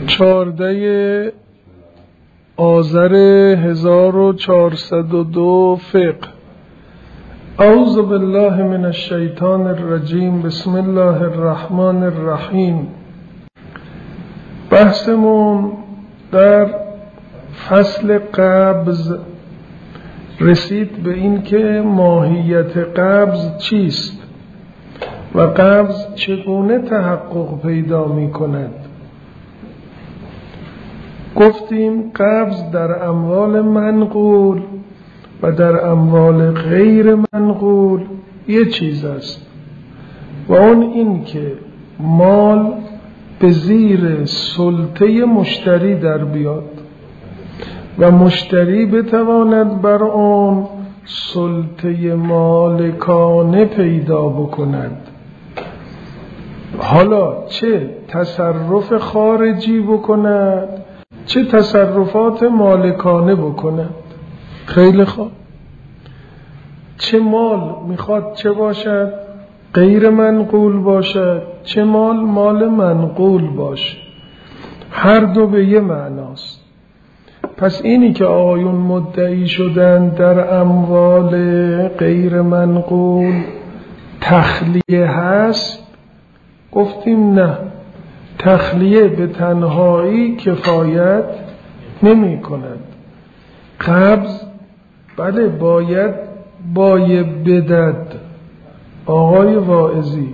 14 آذر 1402 فقه. اعوذ بالله من الشیطان الرجیم. بسم الله الرحمن الرحیم. بحثمون در فصل قبض رسید به این که ماهیت قبض چیست و قبض چگونه تحقق پیدا می کند. گفتیم قبض در اموال منقول و در اموال غیر منقول یه چیز است و اون این که مال به زیر سلطه مشتری در بیاد و مشتری بتواند بر آن سلطه مالکانه پیدا بکند. حالا چه تصرف خارجی بکند چه تصرفات مالکانه بکند. خیلی خوب، چه مال میخواد چه باشد؟ غیر منقول باشد، چه مال منقول باشه. هر دو به یه معناست. پس اینی که آقایون مدعی شدن در اموال غیر منقول تخلیه هست، گفتیم نه، تخلیه به تنهایی کفایت نمی کند. قبض بله باید بدد. آقای واعظی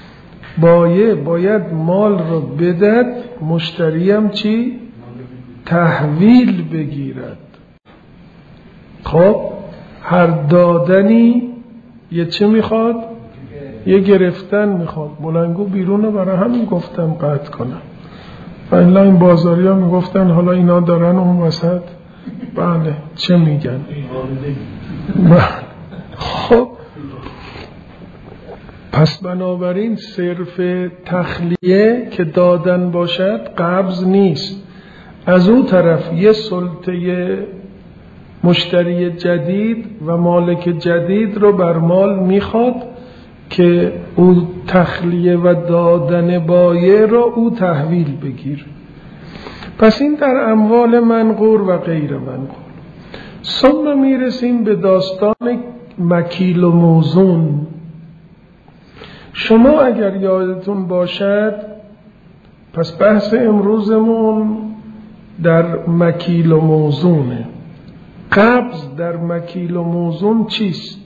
باید مال رو بدد، مشتری هم چی؟ تحویل بگیرد. خب هر دادنی یه چه میخواد؟ یه گرفتن میخواد. بلنگو بیرونه، برای همین گفتم قطع کنم. و الا این بازاری ها میگفتن حالا اینا دارن اون وسط بله چه میگن. خب پس بنابراین صرف تخلیه که دادن باشد قبض نیست. از اون طرف یه سلطه مشتری جدید و مالک جدید رو بر مال میخواد که او تخلیه و دادن بایع رو او تحویل بگیر. پس این در اموال منقول و غیر منقول. ثم میرسیم به داستان مکیل و موزون. شما اگر یادتون باشد، پس بحث امروزمون در مکیل و موزونه. قبض در مکیل و موزون چیست؟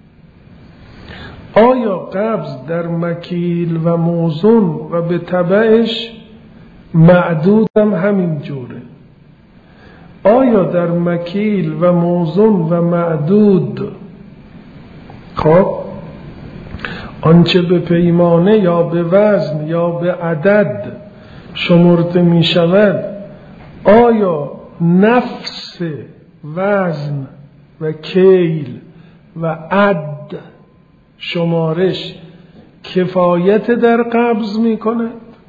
آیا قبض در مکیل و موزون و به تبعش معدود هم همین جوره؟ آیا در مکیل و موزون و معدود خب آنچه به پیمانه یا به وزن یا به عدد شمرده می شود، آیا نفس وزن و کیل و عد شمارش کفایت در قبض می کند؟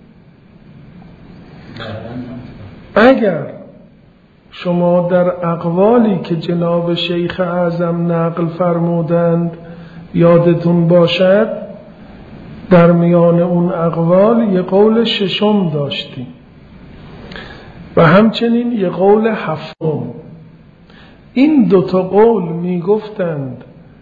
اگر شما در اقوالی که جناب شیخ اعظم نقل فرمودند یادتون باشد، در میان اون اقوال یه قول ششم داشتیم و همچنین یه قول هفتم. این دوتا قول میگفتند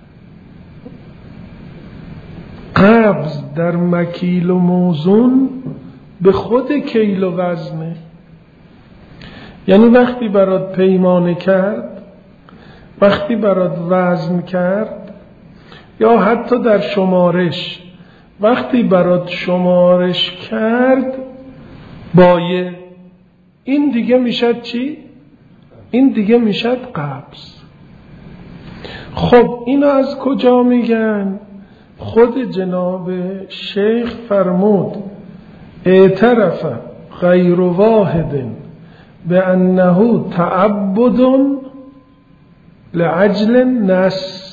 قبض در مکیل و موزون به خود کیل و وزنه. یعنی وقتی برات پیمانه کرد، وقتی برات وزن کرد، یا حتی در شمارش وقتی برات شمارش کرد بایع، این دیگه میشد چی؟ این دیگه میشد قبض. خب اینو از کجا میگن؟ خود جناب شیخ فرمود اعترف غیر واحد به انه تعبد لعجل نس.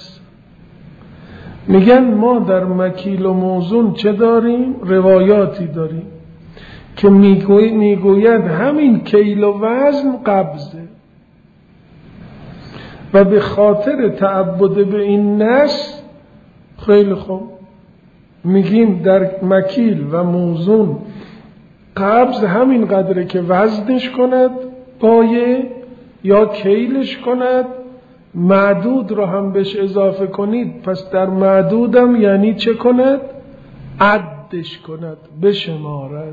میگن ما در مکیل و موزون چه داریم؟ روایاتی داریم که میگوید همین کیل و وزن قبضه و به خاطر تعبد به این نس خیلی خوب میگیم در مکیل و موزون قبض همین قدره که وزنش کند پایه یا کیلش کند، معدود رو هم بهش اضافه کنید، پس در معدودم یعنی چه کند؟ عدش کند، بشمارد.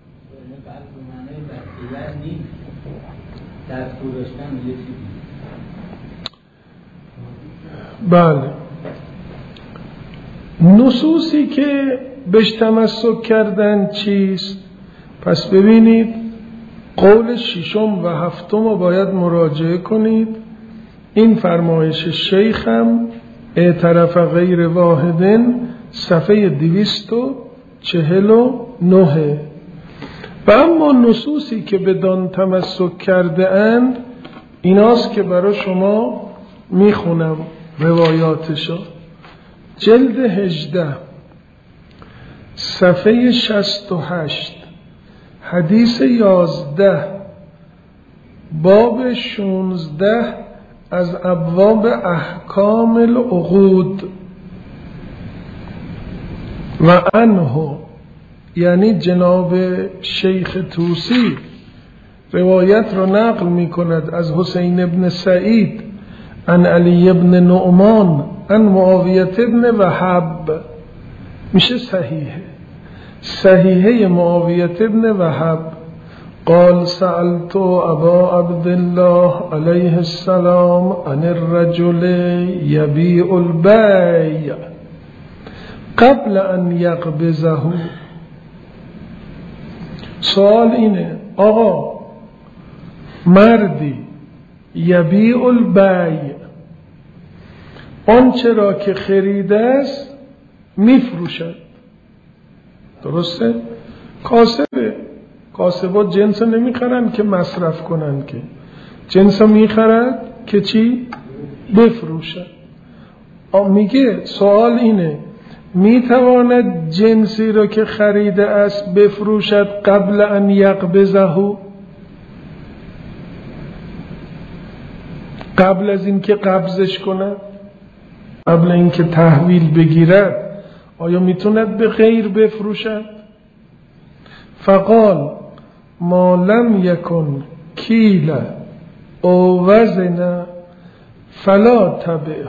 بله. نصوصی که بهش تمسک کردن چیست؟ پس ببینید قول ششم و هفتم رو باید مراجعه کنید. این فرمایش شیخم اعترف غیر واحدن صفحه 249. و اما نصوصی که بدان تمسک کرده اند ایناست که برای شما میخونم روایاتشو. جلد 18 صفحه 68 حدیث 11 باب 16 از ابواب احکام العقود و عنه، یعنی جناب شیخ طوسی روایت رو نقل می کند از حسین ابن سعید عن علی ابن نعمان عن معاویت ابن وهب، میشه صحیحه معاویت ابن وهب. قال سألت ابا عبدالله علیه السلام عن الرجل یبیع البیع قبل ان یقبضه. سوال اینه آقا مردی یبیع البیع آنچه را که خریده است میفروشد، درسته؟ کاسبات جنس نمیخرن که مصرف کنن، که جنس میخرد که چی؟ بفروشد. میگه سوال اینه میتواند جنسی را که خریده است بفروشد قبل ان یقبضه، قبل از این که قبضش کند، قبل این که تحویل بگیرد آیا میتوند به غیر بفروشد؟ فقال ما لم یکن کیل او وزن فلا تبعه.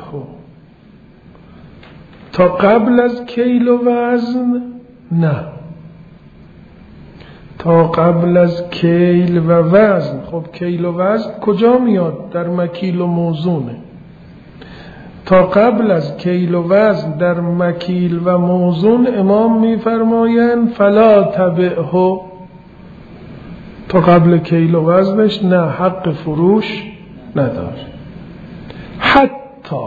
تا قبل از کیل و وزن نه، تا قبل از کیل و وزن. خب کیل و وزن کجا میاد؟ در مکیل و موزونه. تا قبل از کیل و وزن در مکیل و موزون امام میفرمایند فلا تبعه، تا قبل کیل و وزنش نه، حق فروش نداره. حتی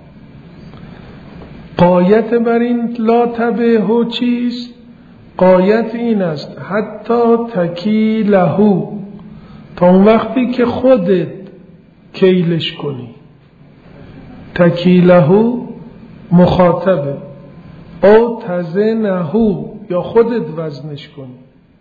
قایت بر این لا تبعه چیست؟ قایت این است حتی تکیله، تا اون وقتی که خودت کیلش کنی. تکیله مخاطبه، او تزنه یا خودت وزنش کنی.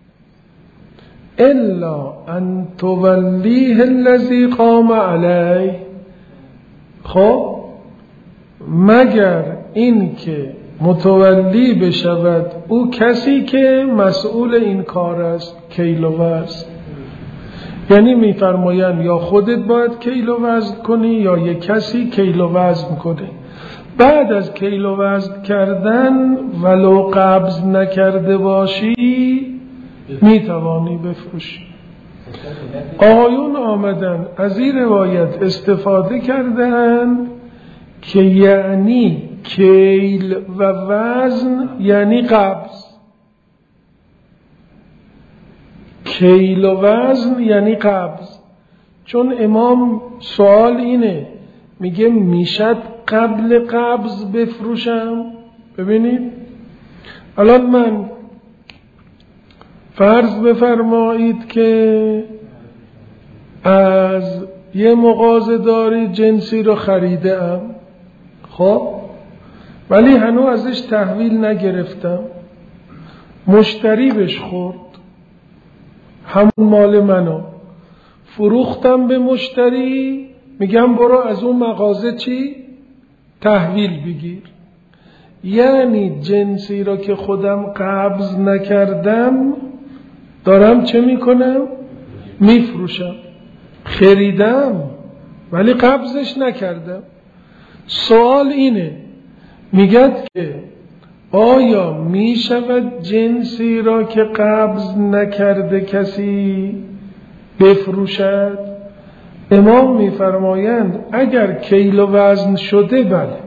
الا ان تولیه الذی قام علیه، خب مگر این که متولی بشود او کسی که مسئول این کار است، کیل و وزن. یعنی میفرمایند یا خودت باید کیل و وزن کنی یا یک کسی کیل و وزن کنه. بعد از کیل و وزن کردن ولو قبض نکرده باشی میتوانی بفروشی. آیون آمدن از این روایت استفاده کردن که یعنی کیل و وزن یعنی قبض، کیل و وزن یعنی قبض. چون امام سوال اینه، میگه میشد قبل قبض بفروشم؟ ببینید الان من فرض بفرمایید که از یه مغازه‌داری جنسی رو خریده ام، خب ولی هنوز ازش تحویل نگرفتم، مشتری بهش خورد، همون مال منو فروختم به مشتری، میگم برو از اون مغازه چی؟ تحویل بگیر. یعنی جنسی را که خودم قبض نکردم دارم چه میکنم؟ میفروشم. خریدم ولی قبضش نکردم. سوال اینه، میگد که آیا میشود جنسی را که قبض نکرده کسی بفروشد؟ امام میفرمایند اگر کیل و وزن شده بله،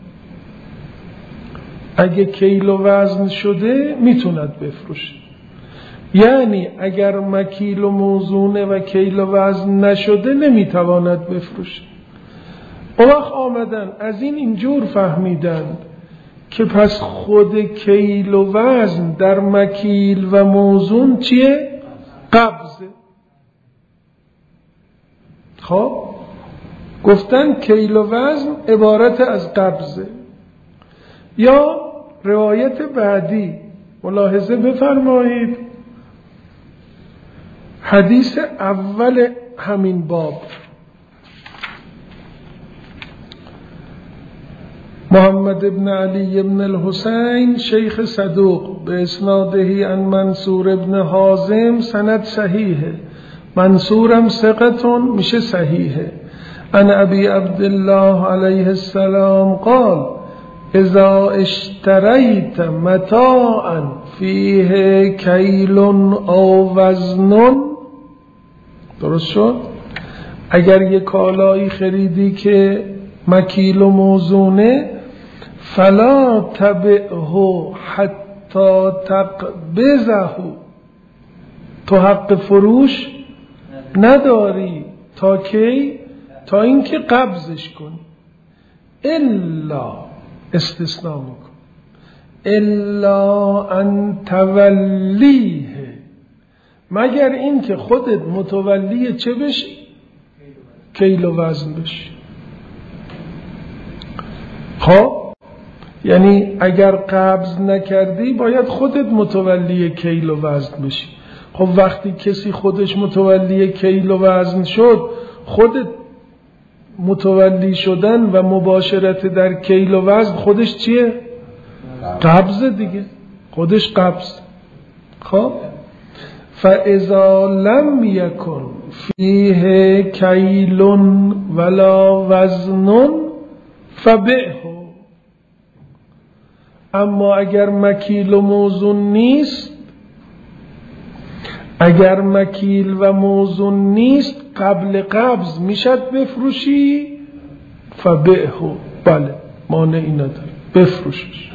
اگه کیل و وزن شده میتوند بفروشه. یعنی اگر مکیل و موزونه و کیل و وزن نشده نمیتواند بفروشه. اون وقت آمدن از اینجور فهمیدند که پس خود کیل و وزن در مکیل و موزون چیه؟ قبضه. خب گفتن کیل و وزن عبارت از قبضه. یا روایت بعدی ملاحظه بفرمایید، حدیث اول همین باب، محمد ابن علی ابن الحسین شیخ صدوق به اسناده عن منصور ابن حازم سند صحیحه، منصورم ثقتون میشه صحیحه. عن ابی عبدالله علیه السلام قال اذا اشتریت متاعا فیه کیل او وزن، درست شد؟ اگر یک کالایی خریدی که مکیل و موزونه، فلا تبعه حتی تقبضه، تو حق فروش نداری تا کی؟ تا اینکه قبضش کنی. الا، استثناء میکن، الا ان تولیه، مگر این که خودت متولی چه بشی؟ کیل و وزن بشی. خب یعنی اگر قبض نکردی باید خودت متولی کیل و وزن بشی. خب وقتی کسی خودش متولی کیل و وزن شد، خودت متولی شدن و مباشرت در کیل و وزن خودش چیه؟ قبض دیگه، خودش قبض. خب فاذا لم یکن فیه کیل ولا وزن فبعه، اما اگر مکیل و موزون نیست، اگر مکیل و موزون نیست قبل قبض میشد بفروشی، فبعه، بله مانعی نداره بفروشش.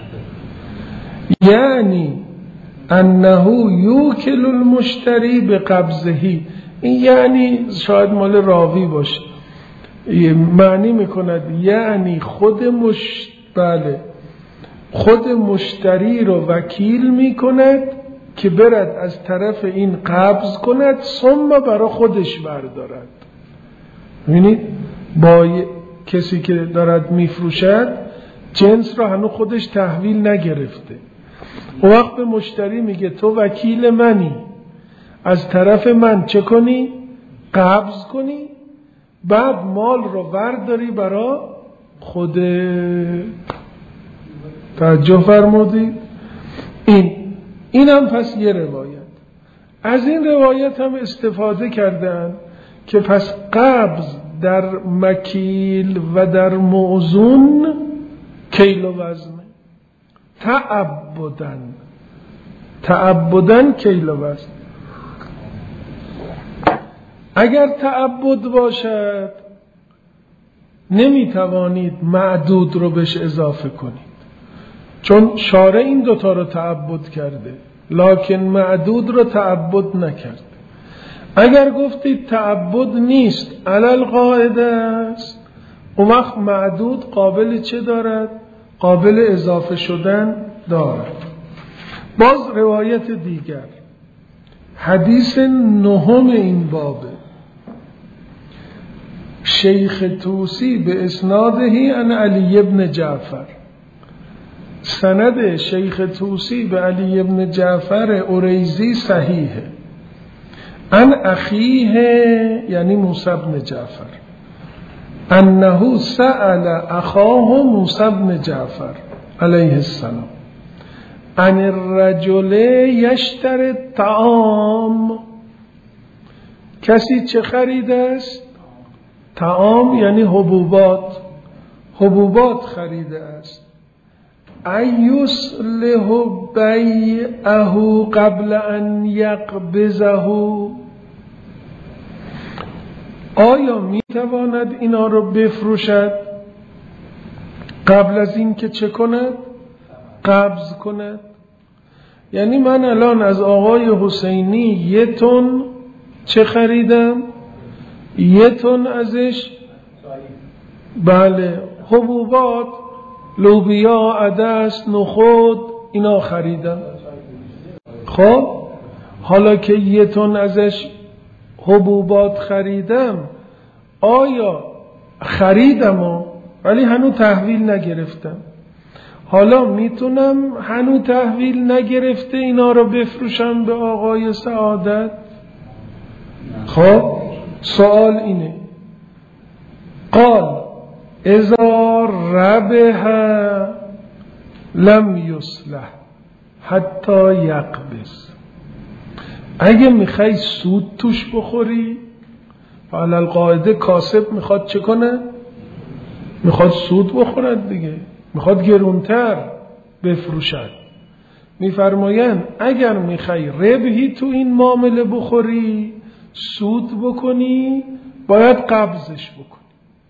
یعنی انه یوکل المشتری به قبضهی، این یعنی شاید مال راوی باشه، معنی میکند یعنی خود مشتری رو وکیل میکند که برد از طرف این قبض کند، ثم برای خودش بردارد. ببینید با کسی که دارد میفروشد جنس را هنوز خودش تحویل نگرفته، اون وقت به مشتری میگه تو وکیل منی، از طرف من چه کنی؟ قبض کنی، بعد مال رو برداری برای خود. توجه فرمودید؟ این هم پس یه روایت. از این روایت هم استفاده کردن که پس قبض در مکیل و در موزون کیل و وزن، تعبدن کیل و وزن. اگر تعبد باشد نمیتوانید معدود رو بهش اضافه کنید، چون شارع این دوتا رو تعبد کرده، لکن معدود رو تعبد نکرده. اگر گفتید تعبد نیست علل قاعده است، اون وقت معدود قابل چه دارد؟ قابل اضافه شدن دارد. باز روایت دیگر، حدیث نهم این بابه، شیخ توسی به اسناده عن علی ابن جعفر، سند شیخ توسی به علی ابن جعفر اوریزی صحیحه، عن اخیه یعنی موسی بن جعفر، انه سأل اخاه موسی بن جعفر علیه السلام ان الرجل یشتری الطعام، کسی چه خریده است؟ طعام یعنی حبوبات خریده است. ایصلح بیعه قبل ان یقبضه، آیا میتواند اینا رو بفروشد قبل از این که چه کند؟ قبض کند. یعنی من الان از آقای حسینی 1 تن چه خریدم؟ 1 تن ازش بله حبوبات، لوبیا، عدس، نخود، اینا خریدم. خب حالا که 1 تن ازش حبوبات خریدم، آیا خریدم ولی هنوز تحویل نگرفتم، حالا میتونم هنوز تحویل نگرفته اینا رو بفروشم به آقای سعادت؟ خب سوال اینه، قال اذا ربح لم یصلح حتی یقبض، اگه میخوای سود توش بخوری، فعلا القاعده کاسب میخواد چه کنه؟ میخواد سود بخورد دیگه، میخواد گرونتر بفروشد. میفرمایند اگر میخوای ربحی تو این معامله بخوری، سود بکنی، باید قبضش بکنی.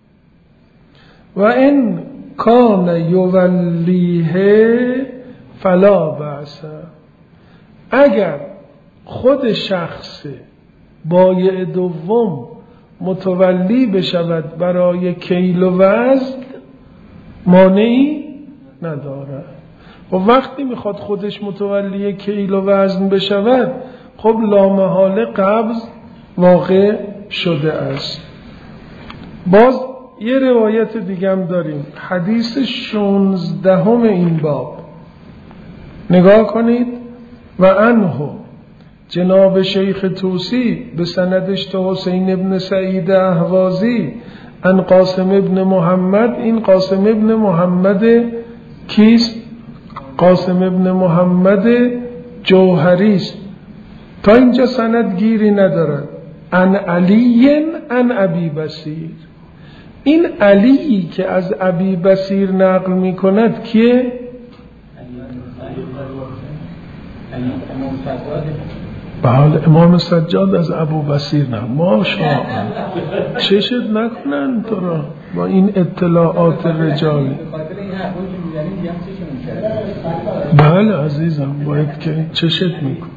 و این کان یولیه فلا بأس، اگر خود شخص بایع دوم متولی بشود برای کیل و وزن، مانعی نداره. و وقتی میخواد خودش متولی کیل و وزن بشود، خب لامحاله قبض واقع شده است. باز یه روایت دیگه هم داریم، حدیث 16 این باب، نگاه کنید. و عنه جناب شیخ توسی به سندش تا حسین ابن سعید اهوازی ان قاسم ابن محمد، این قاسم ابن محمد کیست؟ قاسم ابن محمد جوهری است. تا اینجا سند گیری ندارد. ان علی ان ابی بصیر، این علی که از ابی بصیر نقل می کند کیه؟ بله امام سجاد از ابو بصیر نه. ماشاءالله چشت نکنن تو را با این اطلاعات رجالی. بله عزیزم باید که چشت میکن.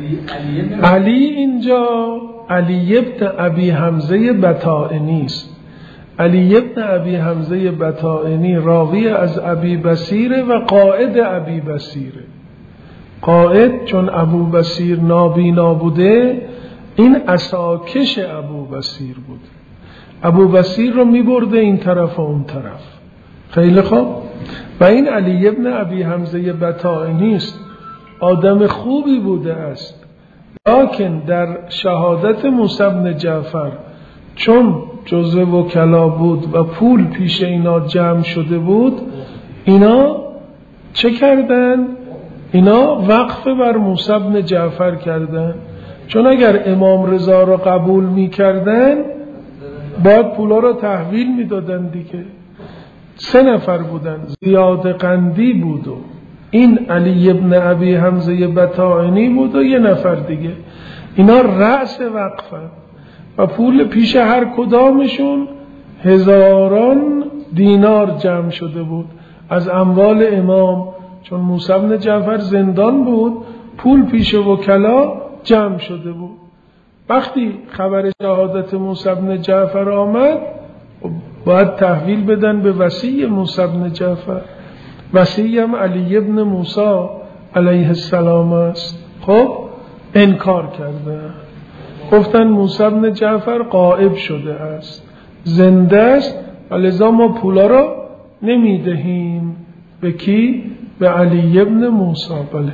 علی اینجا علی ابن ابی حمزه بطائنی است. علی ابن ابی حمزه بطائنی راوی از ابی بصیر و قائد ابی بصیره. قائد چون ابو بصیر نابینا بوده، این عصاکش ابو بصیر بود، ابو بصیر رو میبرده این طرف و اون طرف. خیلی خوب. و این علی ابن ابی حمزه بطائنی است، آدم خوبی بوده است، لکن در شهادت موسی بن جعفر چون جزو وکلا بود و پول پیش اینا جمع شده بود، اینا چه کردن؟ اینا وقف بر موسی بن جعفر کردن، چون اگر امام رضا را قبول می کردن باید پولا را تحویل می دادن دیگه. 3 نفر بودن، زیاد قندی بود و این علی ابن ابی حمزه بطائنی بود و 1 نفر دیگه. اینا رأس وقفن و پول پیش هر کدامشون 1000 دینار جمع شده بود از اموال امام. چون موسی بن جعفر زندان بود، پول پیش وکلا جمع شده بود. وقتی خبر شهادت موسی بن جعفر آمد، باید تحویل بدن به وصی موسی بن جعفر. وصی هم علی ابن موسی علیه السلام است. خب انکار کرده، گفتن موسی بن جعفر غائب شده است، زنده است، ولذا ما پولا را نمیدهیم. به کی؟ به علی ابن موسی. بله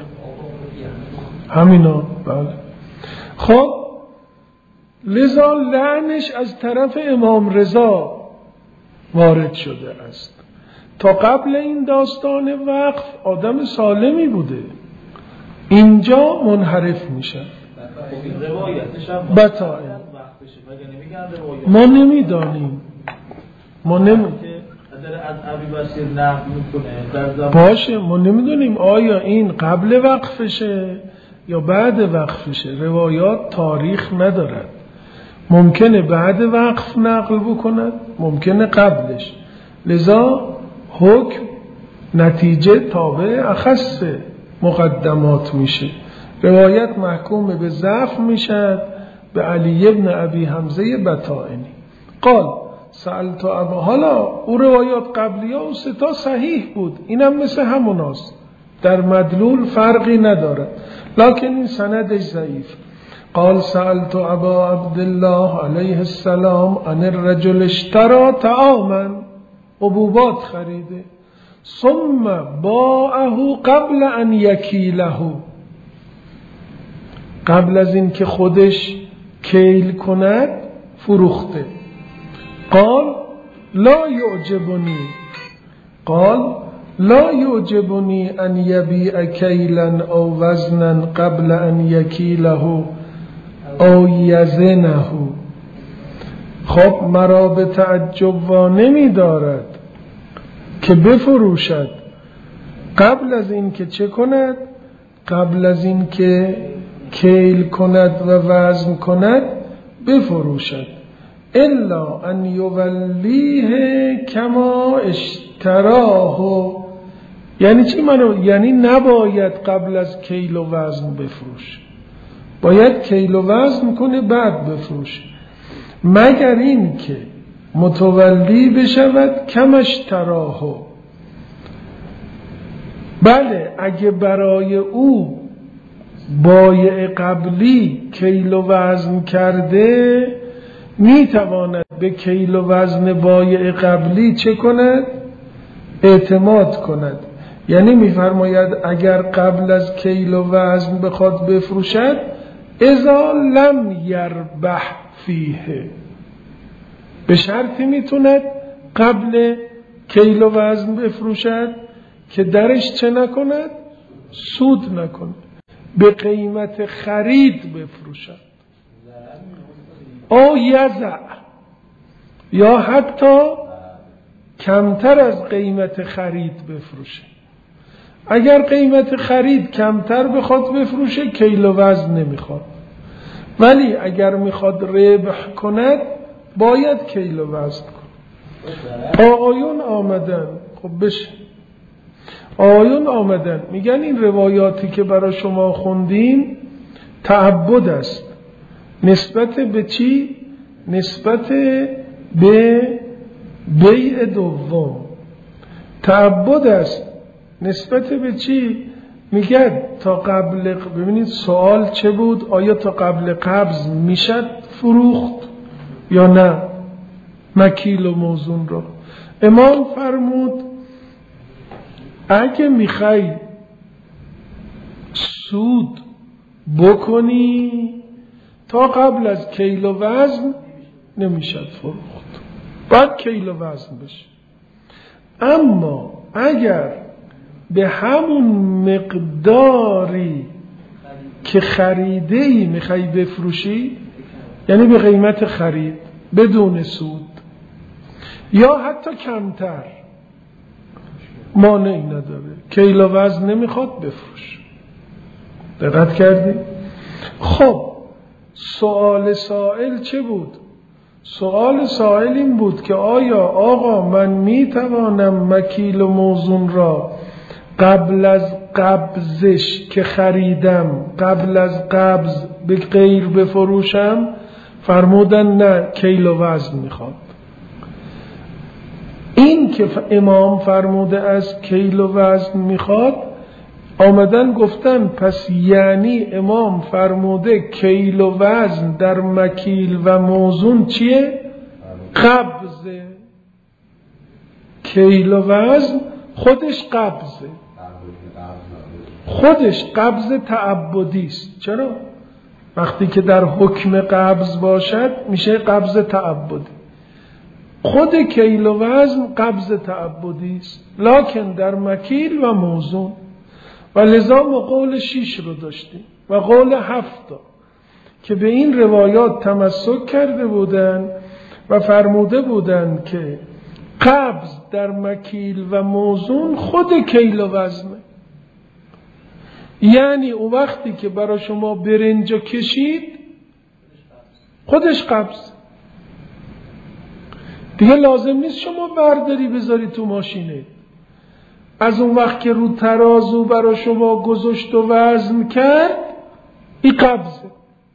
همینا. بله خب لذا لعنش از طرف امام رضا وارد شده است. تا قبل این داستان وقف آدم سالمی بوده، اینجا منحرف میشن. بطائن ما نمیدانیم، باشه ما نمیدونیم آیا این قبل وقفشه یا بعد وقفشه. روایات تاریخ ندارد، ممکنه بعد وقف نقل بکند، ممکنه قبلش. لذا حکم نتیجه تابع اخص مقدمات میشه. روایت محکوم به ضعف میشد به علی ابن ابی حمزه بطائنی. قال سألت ابا، حالا او روایات قبلیه و ستا صحیح بود، اینم مثل هموناست، در مدلول فرقی نداره، لکن این سندش ضعیف. قال سألت ابا عبدالله علیه السلام عن الرجل اشترى طعاما، حبوبات خریده، ثم باعه قبل ان یکیله، قبل از این که خودش کیل کند فروخته. قال لا یعجبنی ان یبیع کیلا او وزنا قبل ان یکیله او یزنه. خب مرا به تعجب نمی دارد که بفروشد قبل از این که چه کند؟ قبل از این که کیل کند و وزن کند بفروشد. الا ان یولیه کما اشتراه. یعنی چی منو؟ یعنی نباید قبل از کیل و وزن بفروش، باید کیل و وزن کنه بعد بفروش، مگر این که متولی بشود کم اشتراه. بله اگه برای او بایع قبلی کیل و وزن کرده، میتواند به کیل و وزن بایع قبلی چه کند؟ اعتماد کند. یعنی میفرماید اگر قبل از کیل و وزن بخواد بفروشد، اذا لم یربح فیه، به شرطی میتوند قبل کیل و وزن بفروشد که درش چه نکند؟ سود نکند، به قیمت خرید بفروشد. او یزع، یا حتی کمتر از قیمت خرید بفروشه. اگر قیمت خرید کمتر بخواد بفروشه کیل و وزن نمیخواد، ولی اگر میخواد ربح کند باید کیل و وزن کند. آقایون آمدن، خب بشه، آقایون آمدن میگن این روایاتی که برای شما خوندیم تعبد است. نسبت به چی؟ نسبت به بیع دوم. تعبد است نسبت به چی؟ میگه تا قبل، ببینید سوال چه بود؟ آیا تا قبل قبض میشد فروخت یا نه مکیل و موزون را؟ امام فرمود اگه میخوای سود بکنی تا قبل از کیل و وزن نمیشد فروخت، باید کیل و وزن بشه. اما اگر به همون مقداری که خریده‌ای میخوای بفروشی، یعنی به قیمت خرید بدون سود یا حتی کمتر، مانعی نداره، کیل و وزن نمیخواد بفروش. دقت کردی؟ خب سؤال سائل چه بود؟ سؤال سائل این بود که آیا آقا من میتوانم مکیل و موزون را قبل از قبضش که خریدم، قبل از قبض به غیر بفروشم؟ فرمودن نه، کیل و وزن میخواد. این که امام فرموده از کیل و وزن میخواد، آمدن گفتن پس یعنی امام فرموده کیل و وزن در مکیل و موزون چیه؟ قبضه. کیل و وزن خودش قبضه، خودش قبض تعبدی است. چرا؟ وقتی که در حکم قبض باشد میشه قبض تعبدی. خود کیل و وزن قبض تعبدی است، لکن در مکیل و موزون. و لذا ما قول 6 رو داشتیم و قول 7 که به این روایات تمسک کرده بودن و فرموده بودن که قبض در مکیل و موزون خود کیل و وزنه. یعنی اون وقتی که برای شما برنج کشید خودش قبض، دیگه لازم نیست شما برداری بذاری تو ماشینه. از اون وقت که رو ترازو برای شما گذاشت و وزن کرد این قبضه.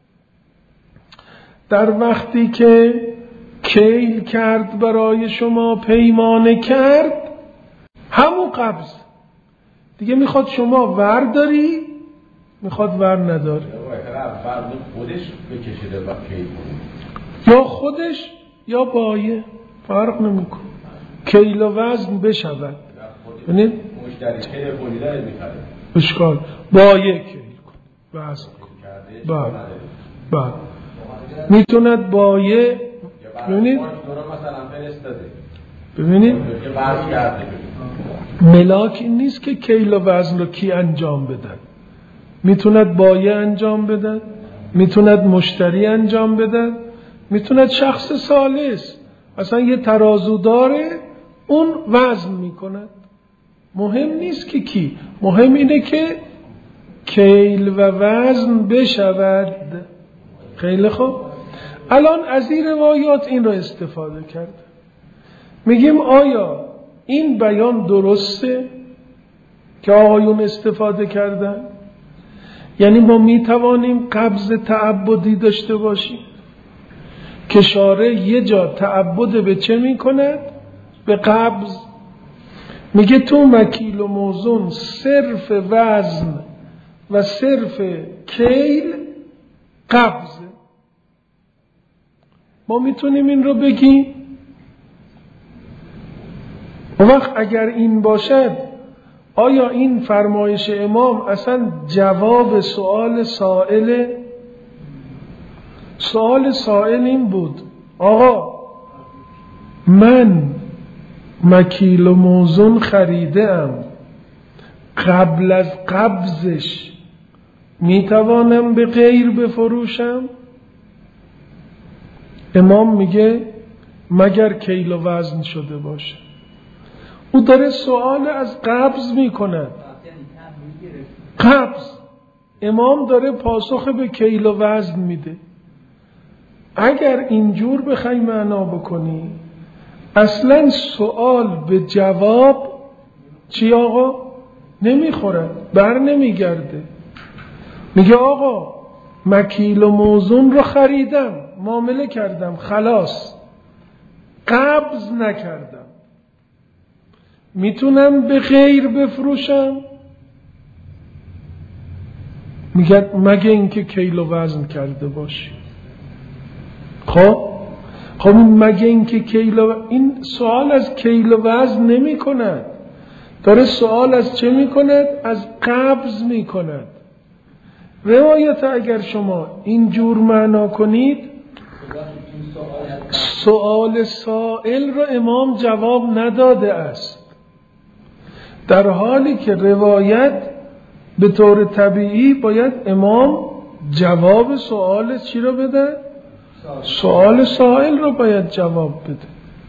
در وقتی که کیل کرد برای شما پیمانه کرد همون قبض، دیگه میخواد شما ورداری میخواد ور نداری، خودش بکشیده و کیل یا خودش یا بایه فرق نمیکنه، کیل و وزن بشود. ببینید مشتری کیل بولیده میخره اشکال بایه کیل کن وزن کن بعد میتوند بایه. ببینید ببینید ملاک این نیست که کیل و وزن رو کی انجام بدن، میتوند بایه انجام بدن، میتوند مشتری انجام بدن، میتوند شخص ثالث، اصلا یه ترازو داره اون وزن میکند. مهم نیست که کی، مهم اینه که کیل و وزن بشود. خیلی خوب، الان از این روایات این را استفاده کرد. میگیم آیا این بیان درسته که آقایون استفاده کردن؟ یعنی ما میتوانیم قبض تعبدی داشته باشیم که شارع یه جا تعبد به چه میکند؟ به قبض. میگه تو مکیل و موزون صرف وزن و صرف کیل قبضه. ما میتونیم این رو بگیم؟ اون وقت اگر این باشد آیا این فرمایش امام اصلا جواب سؤال سائله؟ سؤال سائل این بود آقا من مکیل و موزون خریدم، قبل از قبضش میتوانم به غیر بفروشم؟ امام میگه مگر کیل و وزن شده باشه. او داره سوال از قبض میکند. قبض، امام داره پاسخ به کیل و وزن میده. اگر اینجور بخوای معنا بکنی اصلا سوال به جواب چی آقا؟ نمیخورد، بر نمیگرده. میگه آقا مکیل و موزون رو خریدم، معامله کردم، خلاص قبض نکردم، میتونم به غیر بفروشم؟ میگه مگه اینکه کیل و وزن کرده باشی. خب مگه اینکه کیل و این سوال از کیل و وزن نمی کند، داره سوال از چه می کند؟ از قبض می کند. روایت اگر شما اینجور معنا کنید سوال سائل را امام جواب نداده است، در حالی که روایت به طور طبیعی باید امام جواب سوال چی را بده؟ سوال سائل را باید جواب بده.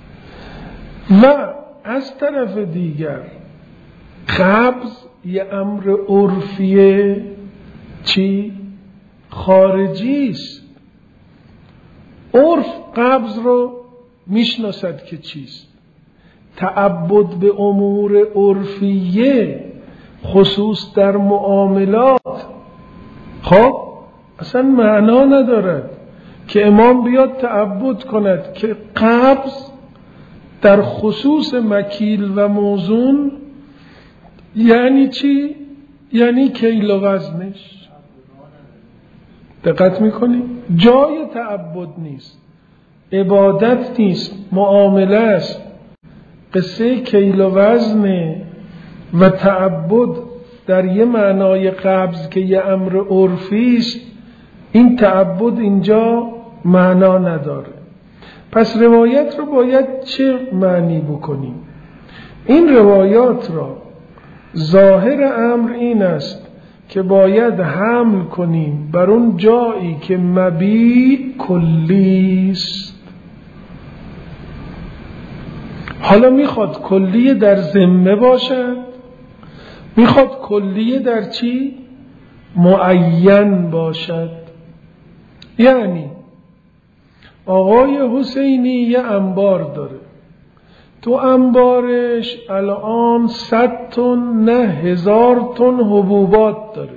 و از طرف دیگر قبض یه امر عرفیه چی؟ خارجی است. عرف قبض رو میشناسد که چیست. تعبد به امور عرفیه خصوص در معاملات خب اصلا معنا ندارد که امام بیاد تعبد کند که قبض در خصوص مکیل و موزون یعنی چی؟ یعنی کیل و وزنش. دقت میکنی؟ جای تعبد نیست، عبادت نیست، معامله است. قصه کیل و وزن و تعبد در یه معنای قبض که یه امر عرفی است، این تعبد اینجا معنا نداره. پس روایت رو باید چه معنی بکنیم؟ این روایات را ظاهر امر این است که باید حمل کنیم بر اون جایی که مبیع کلی است. حالا میخواد کلیه در ذمه باشد، میخواد کلیه در چی؟ معین باشد. یعنی آقای حسینی یه انبار داره، تو انبارش الان 100 تن نه 1000 تن حبوبات داره.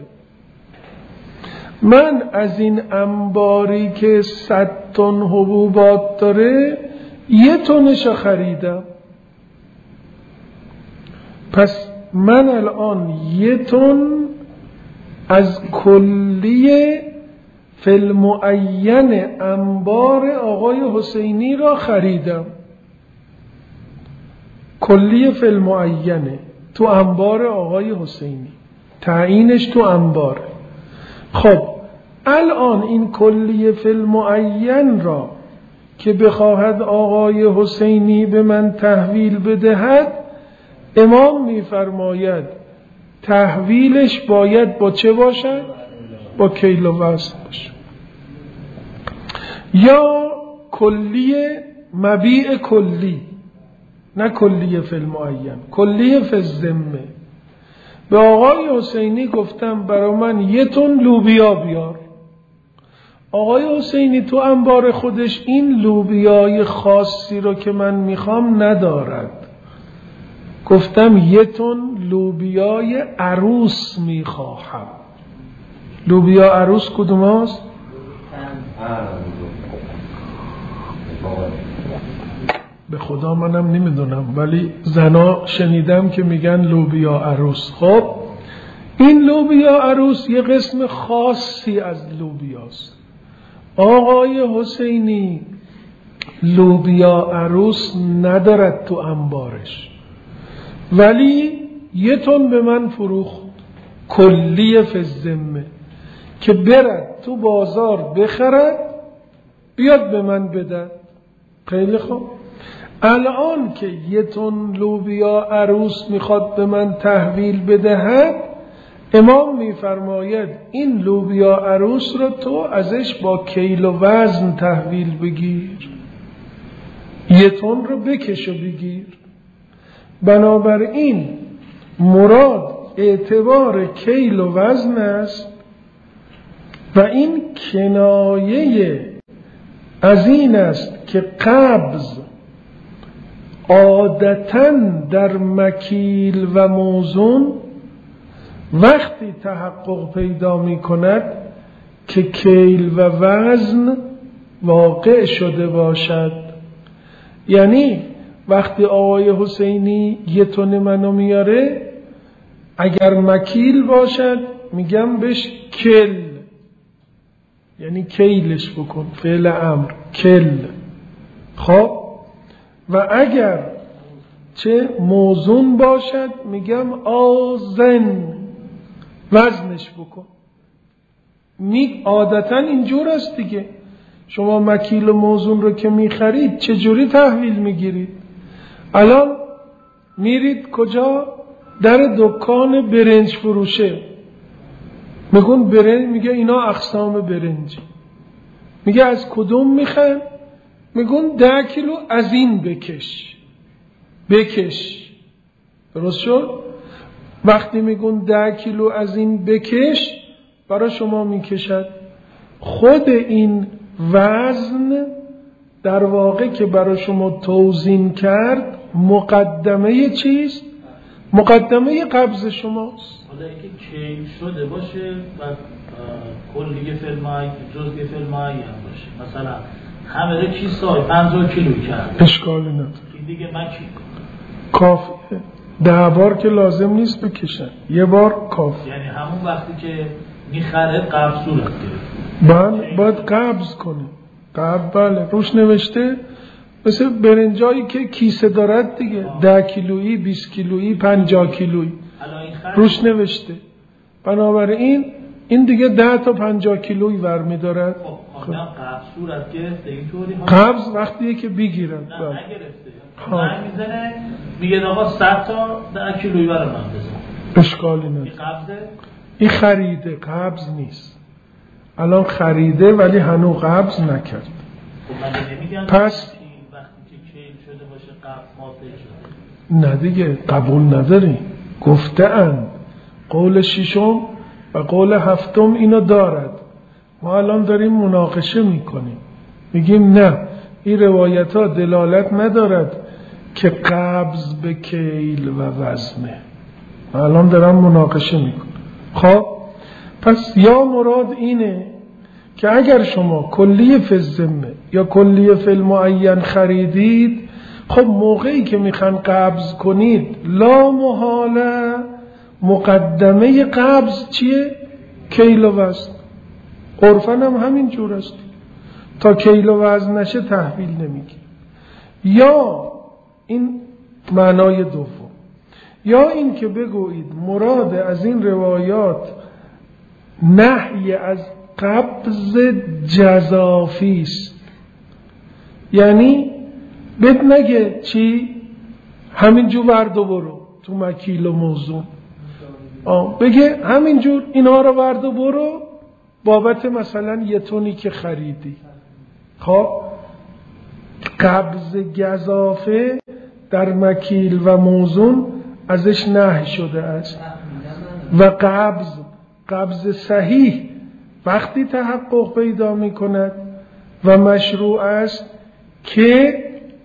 من از این انباری که 100 تن حبوبات داره 1 تنش خریدم، پس من الان 1 تن از کلیه فی المعین انبار آقای حسینی را خریدم. کلیه فی المعینه تو انبار آقای حسینی، تعیینش تو انبار. خب الان این کلیه فی المعین را که بخواهد آقای حسینی به من تحویل بدهد، امام میفرماید تحویلش باید با چه باشد؟ با کیل و وزن باشد. یا کلیه مبیع کلی، نه کلیه فی المعین، کلیه فی الذمه. به آقای حسینی گفتم برای من 1 تن لوبیا بیار. آقای حسینی تو انبار خودش این لوبیای خاصی رو که من میخوام ندارد. گفتم 1 تن لوبیای عروس میخواهم. لوبیا عروس کدوم هست؟ به خدا منم نمیدونم، ولی زنا شنیدم که میگن لوبیا عروس. خب این لوبیا عروس یه قسم خاصی از لوبیاست. آقای حسینی لوبیا عروس ندارد تو انبارش، ولی 1 تن به من فروخت کلیه فی الذمه که برد تو بازار بخرد بیاد به من بده. خیلی خوب، الان که 1 تن لوبیا عروس میخواد به من تحویل بدهد، امام میفرماید این لوبیا عروس رو تو ازش با کیل و وزن تحویل بگیر، 1 تن رو بکش و بگیر. بنابراین مراد اعتبار کیل و وزن است و این کنایه از این است که قبض عادتاً در مکیل و موزون وقتی تحقق پیدا می کند که کیل و وزن واقع شده باشد. یعنی وقتی آقای حسینی 1 تن منو میاره، اگر مکیل باشد میگم بهش کل، یعنی کیلش بکن، فعل امر کل. خب و اگر چه موزون باشد میگم آزن، وزنش بکن. عادتا اینجور است دیگه. شما مکیل و موزون رو که میخرید چجوری تحویل میگیرید؟ الان میرید کجا؟ در دکان برنج فروشه، میگن برنج، میگه اینا اقسام برنج، میگه از کدوم میخن؟ میگن 10 کیلو از این بکش. درست شد؟ وقتی میگن 10 کیلو از این بکش، برای شما میکشد. خود این وزن در واقع که برای شما توزین کرد مقدمه چیست؟ مقدمه قبض شماست. حالا اینکه کیل شده باشه و کلیه فی المعین جزء فی المعین باشه، مثلا همه رو کیسای 50 کیلو کرد، اشکالی نداره، دیگه مکیل کافیه. 10 بار که لازم نیست بکشن، 1 بار کافیه. یعنی همون وقتی که میخره قبض صورت گرفت، باید قبض کنه. بله روش نوشته، مثل برنجایی که کیسه دارد دیگه، 10 کیلویی، 20 کیلویی، 50 کیلویی روش نوشته. بنابراین این دیگه 10 تا 50 کیلویی ورمی دارد. خب قبض صورت گرفته اینطوری؟ قبض وقتیه که بگیرن. نه نگرفته، من میزنه میگه آقا 100 تا 10 کیلویی برای من بزن. اشکالی نداره. این خریده، قبض نیست. الان خریده ولی هنوز قبض نکرد. پس وقتی که کیل شده باشه قبض ماده شده. نه دیگه قبول نداری. گفته‌اند قول ششم و قول هفتم اینو دارد. ما الان داریم مناقشه میکنیم، میگیم نه این روایت ها دلالت ندارد که قبض به کیل و وزنه. الان دارم مناقشه میکنم. خب پس یا مراد اینه که اگر شما کلیه فی الذمه یا کلیه فی المعین خریدید، خب موقعی که میخوان قبض کنید لا محاله مقدمه قبض چیه؟ کیل و وزن. عرفاً هم همین جور است، تا کیل و وزن نشه تحویل نمیگی. یا این معنای دوم، یا این که بگویید مراد از این روایات نهی از قبض جزافی است. یعنی بهت نگه چی؟ همینجور ورد و برو تو مکیل و موزون، بگه همینجور اینا رو ورد و برو بابت مثلا یه تونی که خریدی. خب قبض گزافه در مکیل و موزون ازش نهی شده است و قبض صحیح وقتی تحقق پیدا می کند و مشروع است که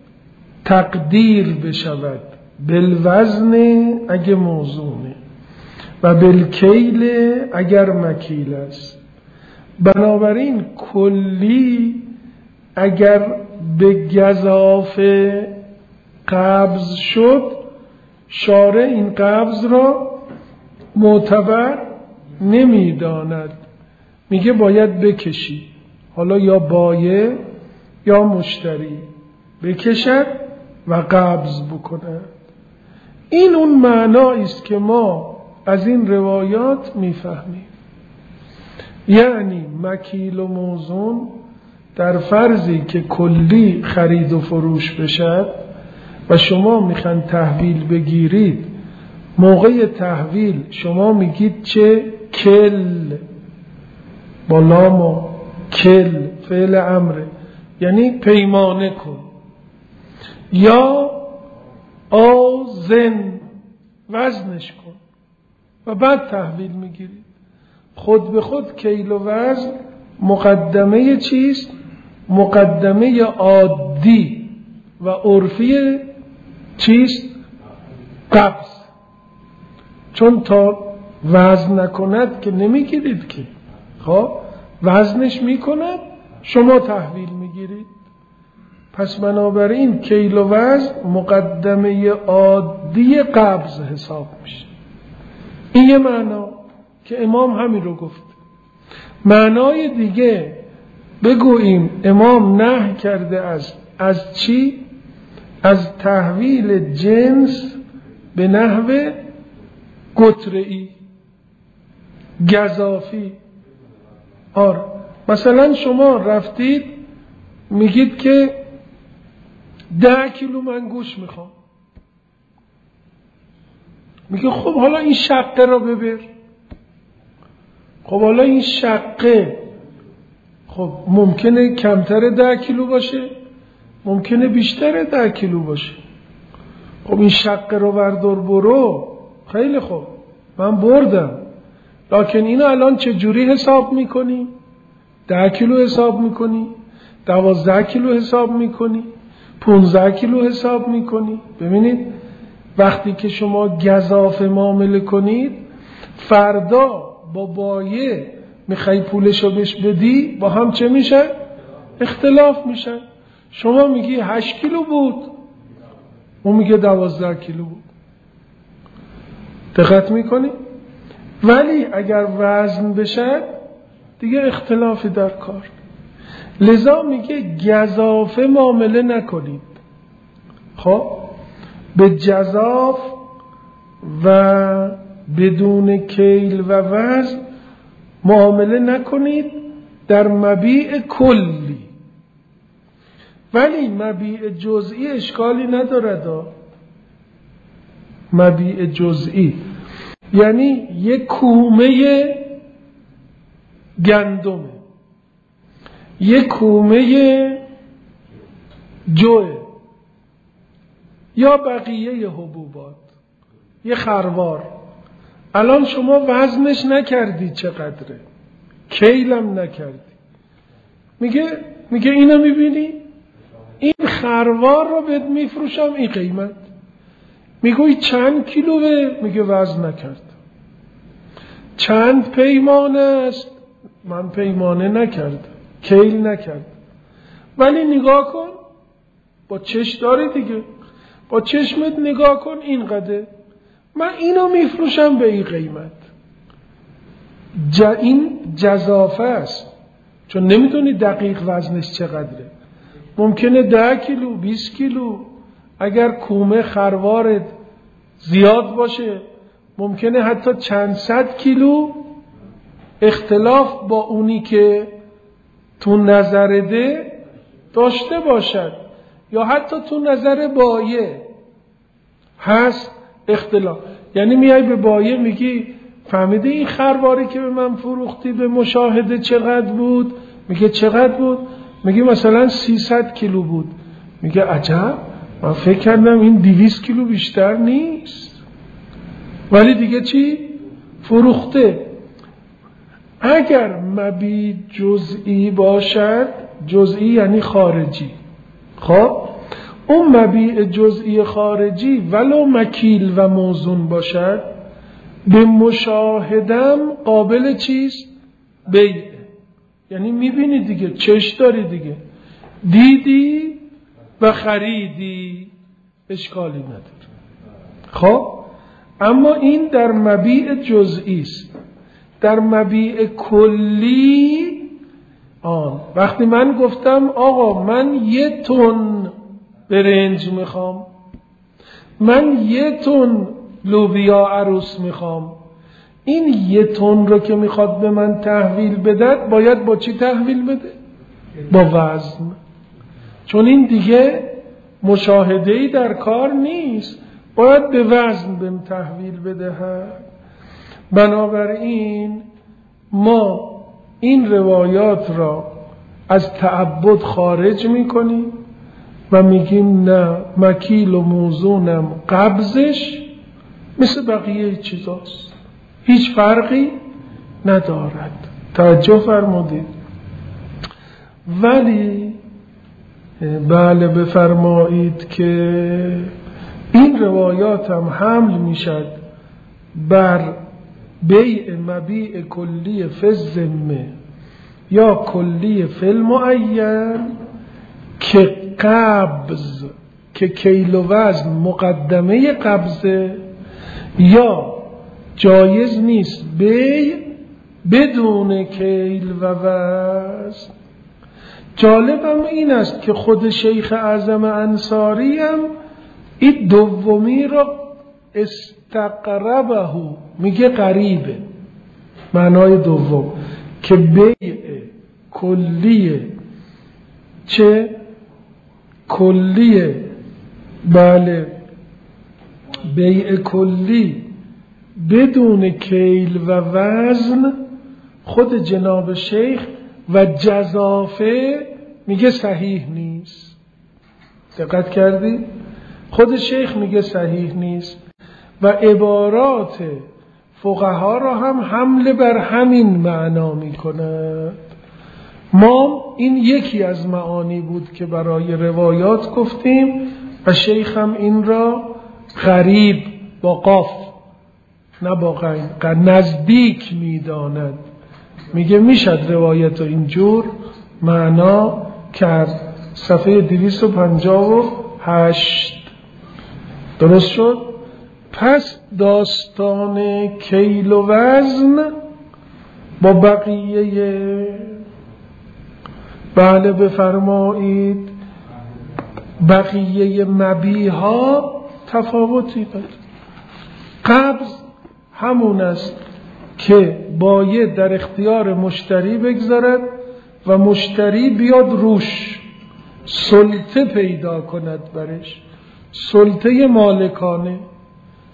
تقدیر بشود بالوزن اگه موزونه و بالکیل اگر مکیل است. بنابراین کلی اگر به گزافه قبض شد، شارع این قبض را معتبر نمیداند، میگه باید بکشی. حالا یا بایع یا مشتری بکشد و قبض بکند. این اون معنایی است که ما از این روایات میفهمیم. یعنی مکیل و موزون در فرضی که کلی خرید و فروش بشد و شما میخوان تحویل بگیرید، موقع تحویل شما میگید چه؟ کل، با لام و کل فعل امره، یعنی پیمانه کن، یا آزن وزنش کن و بعد تحویل میگیرید. خود به خود کیل و وزن مقدمه چیست؟ مقدمه عادی و عرفی چیست؟ قبض. چون تا وزن نکند که نمیگیرید که، خب وزنش میکند شما تحویل میگیرید. پس بنابراین کیل و وزن مقدمه عادی قبض حساب میشه. این یه معنا که امام همین رو گفت. معنای دیگه بگوییم امام نهی کرده از چی؟ از تحویل جنس به نحو گتره‌ای گزافی. مثلا شما رفتید میگید که 10 کیلو من گوش میخوام، میگه خب حالا این شقه رو ببر. خب حالا این شقه خب ممکنه کمتر 10 کیلو باشه، ممکنه بیشتر 10 کیلو باشه. خب این شقه رو بردار برو. خیلی خوب من بردم، لکن اینو الان چه جوری حساب میکنی؟ 10 کیلو حساب میکنی؟ 12 کیلو حساب میکنی؟ 15 کیلو حساب میکنی؟ ببینید وقتی که شما گزافه معامله کنید، فردا با بایع میخوای پولشو بهش بدی، با هم چه میشه؟ اختلاف میشه. شما میگی 8 کیلو بود، اون میگه 12 کیلو بود. دقت میکنی؟ ولی اگر وزن بشه دیگه اختلافی در کار. لذا میگه گزافه معامله نکنید. خب به جزاف و بدون کیل و وزن معامله نکنید در مبیع کلی. ولی مبیع جزئی اشکالی ندارد. مبیع جزئی یعنی یک کومه گندمه، یک کومه جوه یا بقیه حبوبات، یه خروار. الان شما وزنش نکردی چقدره، کیلم نکردی، میگه اینو میبینی؟ این خروار رو بهت میفروشم این قیمت. میگوی چند کیلوه؟ میگه وزن نکرد. چند پیمانه است؟ من پیمانه نکردم، کیل نکردم. ولی نگاه کن، با چشم داری دیگه، با چشمت نگاه کن اینقدر، من اینو میفروشم به این قیمت. این جزافه است، چون نمیدونی دقیق وزنش چقدره. ممکنه 10 کیلو 20 کیلو، اگر کومه خروارت زیاد باشه ممکنه حتی چند صد کیلو اختلاف با اونی که تو نظرده داشته باشد، یا حتی تو نظر بایه هست اختلاف. یعنی میای به بایه میگی فهمیده این خرواری که به من فروختی به مشاهده چقدر بود؟ میگه چقدر بود؟ میگه مثلا 300 کیلو بود. میگه عجب، من فکر کردم این 200 کیلو بیشتر نیست. ولی دیگه چی؟ فروخته. اگر مبیع جزئی باشد، جزئی یعنی خارجی، خب اون مبیع جزئی خارجی ولو مکیل و موزون باشد، به مشاهدم قابل چیست؟ بیع. یعنی میبینی دیگه، چش داری دیگه، دیدی و خریدی، اشکالی نداره. خب اما این در مبیع جزئی است. در مبیع کلی وقتی من گفتم آقا من 1 تن برنج میخوام، من 1 تن لوبیا عروس میخوام، این 1 تن رو که میخواد به من تحویل بده باید با چی تحویل بده؟ با وزن. چون این دیگه مشاهده‌ای در کار نیست، باید به وزن بهم تحویل بده. بنابراین ما این روایات را از تعبد خارج میکنیم و میگیم نه، مکیل و موزونم قبضش مثل بقیه چیزاست، هیچ فرقی ندارد. توجه فرمودید؟ ولی بله بفرمایید که این روایات هم حمل میشد بر بیع مبیع کلی فی الذمه یا کلی فی المعین، که قبض که کیل و وزن مقدمه قبضه، یا جایز نیست بیع بدون کیل و وزن. جالبم این است که خود شیخ اعظم انصاری هم این دومی را استقربه میگه قریبه، معنای دوم که بیع کلیه، چه کلیه، بله بیع کلی بدون کیل و وزن، خود جناب شیخ و جزافه میگه صحیح نیست. دقت کردی؟ خود شیخ میگه صحیح نیست و عبارات فقها را هم حمله بر همین معنا میکنه. ما این یکی از معانی بود که برای روایات گفتیم و شیخ هم این را غریب با قاف نه با غین نزدیک میداند. میگه میشد روایت رو اینجور معنا کرد. صفحه 258 درست شد. پس داستان کیل و وزن با بقیه بله بفرمایید بقیه مبیها تفاوتی داره. قبض همون است که باید در اختیار مشتری بگذارد و مشتری بیاد روش سلطه پیدا کند برش، سلطه مالکانه،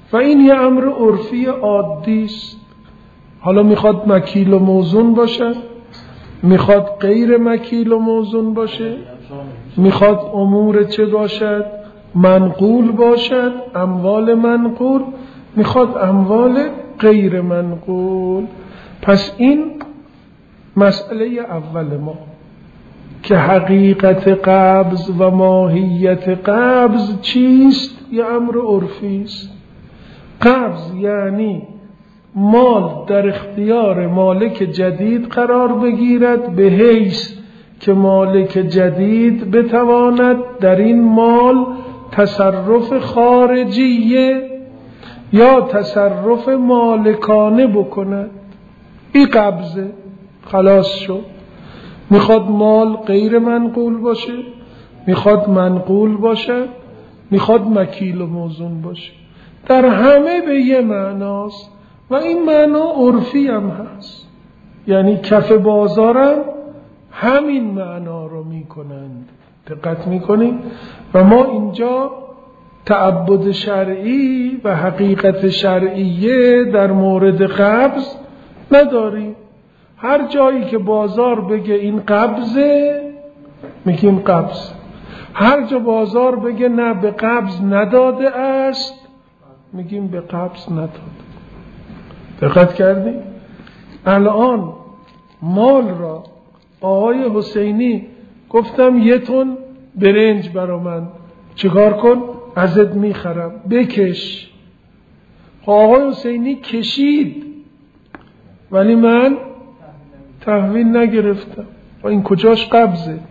و این یه امر عرفی عادی است. حالا میخواد مکیل و موزون باشه، میخواد غیر مکیل و موزون باشه، میخواد امور چه باشد؟ منقول باشد، اموال منقول، میخواد اموال غیر منقول. پس این مسئله اول ما که حقیقت قبض و ماهیت قبض چیست؟ یه امر عرفی است. قبض یعنی مال در اختیار مالک جدید قرار بگیرد به حیث که مالک جدید بتواند در این مال تصرف خارجیه یا تصرف مالکانه بکند. این قبضه، خلاص شد. میخواد مال غیر منقول باشه، میخواد منقول باشه، میخواد مکیل و موزون باشه، در همه به یه معناست و این معنا عرفی هم هست. یعنی کف بازارم همین معنا رو میکنند. دقت میکنید؟ و ما اینجا تعبد شرعی و حقیقت شرعیه در مورد قبض نداریم. هر جایی که بازار بگه این قبضه میگیم قبض، هر جا بازار بگه نه به قبض نداده است میگیم به قبض نداده. دقت کردی؟ الان مال را آقای حسینی گفتم 1 تن برنج برا من چیکار کن؟ ازت میخرم، بکش. آقای حسینی کشید ولی من تحویل نگرفتم. و این کجاش قبضه؟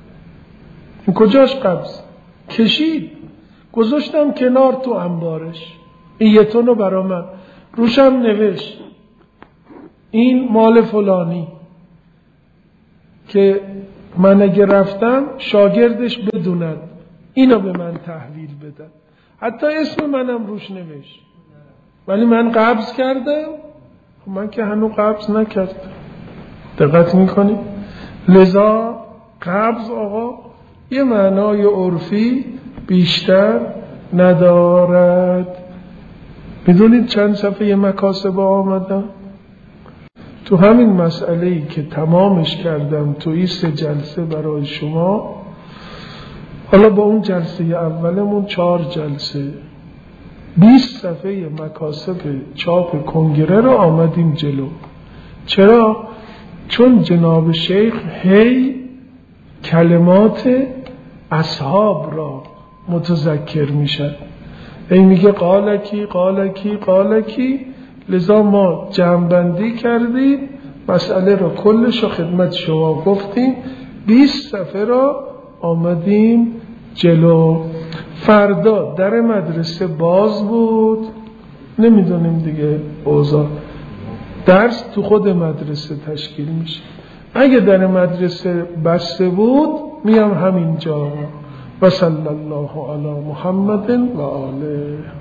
این کجاش قبض؟ کشید، گذاشتم کنار تو انبارش. این 1 تن رو برا من، روشم نوشت این مال فلانی که من اگه رفتم شاگردش بدوند اینو به من تحویل بدن. حتی اسم منم روش نوشت ولی من قبض کردم؟ من که هنوز قبض نکردم. دقت میکنی؟ لذا قبض آقا یه معنای عرفی بیشتر ندارد. میدونید چند صفحه مکاسب آمدم؟ تو همین مسئله‌ای که تمامش کردم توی 3 جلسه برای شما، حالا با اون جلسه اولمون 4 جلسه 20 صفحه مکاسب چاپ کنگره رو آمدیم جلو. چرا؟ چون جناب شیخ هی کلمات اصحاب را متذکر میشد، هی میگه قالکی قالکی قالکی. لذا ما جمع‌بندی کردیم مسئله را کلش رو خدمت شما گفتیم. 20 صفحه را آمدیم جلو. فردا در مدرسه باز بود، نمیدونیم دیگه اوضاع، درس تو خود مدرسه تشکیل میشه. اگه در مدرسه بسته بود میام همینجا. و صلی الله علی محمد و آله.